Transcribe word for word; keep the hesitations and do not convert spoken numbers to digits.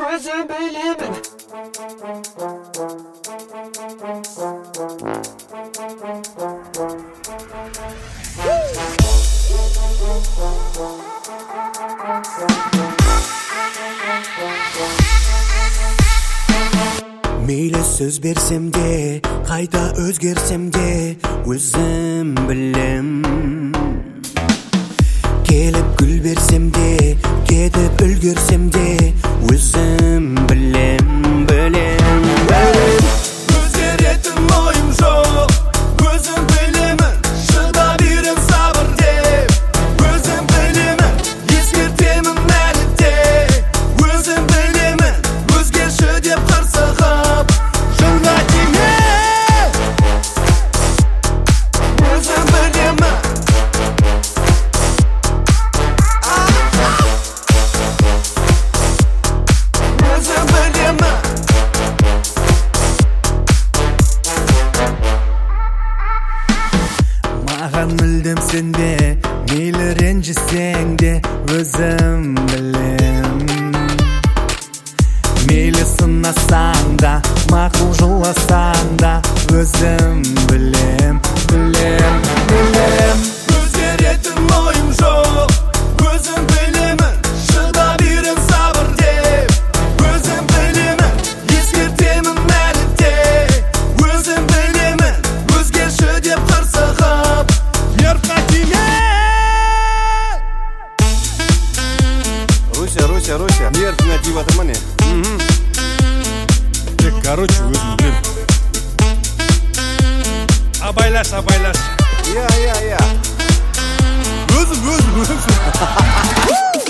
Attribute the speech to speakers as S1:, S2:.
S1: өзім білемін.
S2: Мейлі сөз берсем де, қайта өзгерсем де, өзім білем. Келіп гүл берсем де, кетіп үлгерсем де, өзім білем, білем, білем. Өзгеретін ойым жоқ, өзім білемін, шыда берем сабыр деп. Өзім білемін, ескертемін әлі де, өзім білемін, өзгеші деп қырсығып жынға тиме. Өзім білемін. Маған мүлдем сенбе, мейлі ренжісең де, өзім білем. Мейлі сынасаң да, мақұл жыласаң да, өзім білем, білем, білем. Өзгеретін ойым жоқ, өзім білемін, шыда берем сабыр деп. Өзім білемін, ескертемін әлі де, өзім білемін, өзгеші деп қырсығып ерқа тиме.
S3: Руся, Руся, Руся, нервіңа тиіп жатыр ма не?
S4: Тек, короче, өзім білем. Абайлас, абайлас.
S3: Иә, иә, иә.
S4: Өзім, өзім, өзім.